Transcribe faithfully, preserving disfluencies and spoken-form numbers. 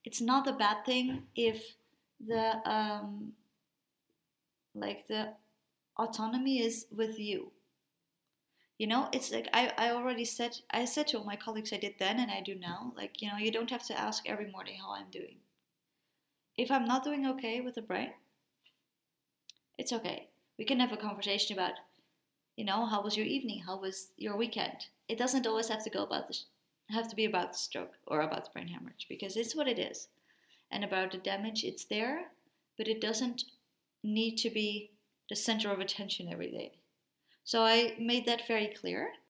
it's not a bad thing if the um, like the autonomy is with you. You know, it's like I, I already said, I said to all my colleagues, I did then and I do now, like, you know, you don't have to ask every morning how I'm doing. If I'm not doing okay with the brain, it's okay. We can have a conversation about, you know, how was your evening? How was your weekend? It doesn't always have to go about the, have to be about the stroke or about the brain hemorrhage, because it's what it is. And about the damage, it's there, but it doesn't need to be the center of attention every day. So I made that very clear.